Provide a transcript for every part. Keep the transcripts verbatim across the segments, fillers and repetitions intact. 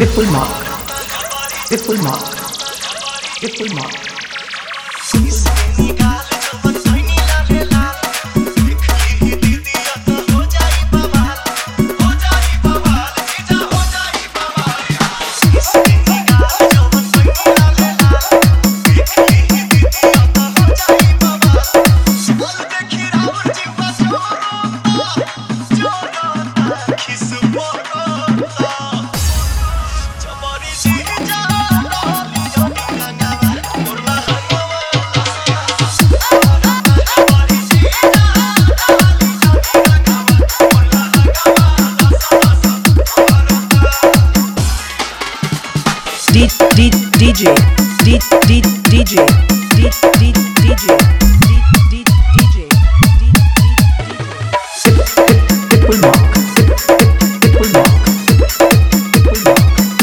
Triple mark. Triple mark. Triple mark. D D DJ D D DJ D D DJ D D DJ Triple mark. Triple mark. Triple mark.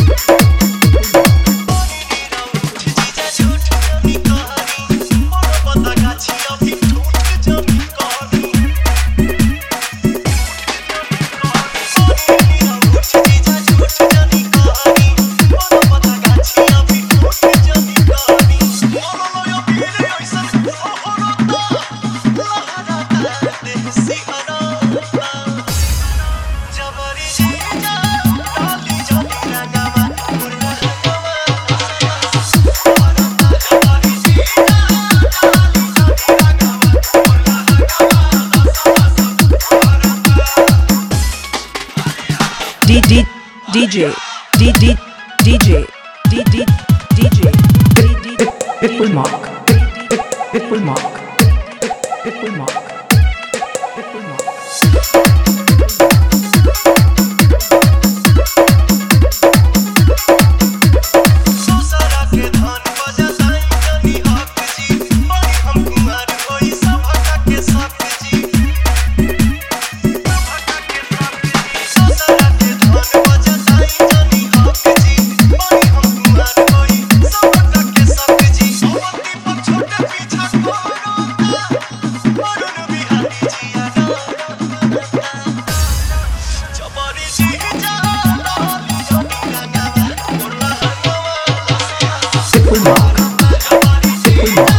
D D DJ D D DJ D D DJ Triple mark. Triple mark. Triple mark. Triple mark. Triple mark. Triple mark.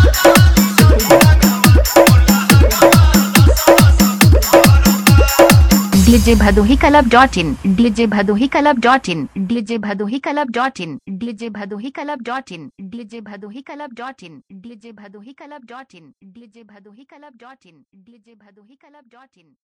DJ Bhadohi club dot in DJ Bhadohi club dot in DJ Bhadohi club dot in DJ Bhadohi club dot in DJ Bhadohi club dot in DJ Bhadohi club dot in DJ Bhadohi club dot in DJ Bhadohi club dot in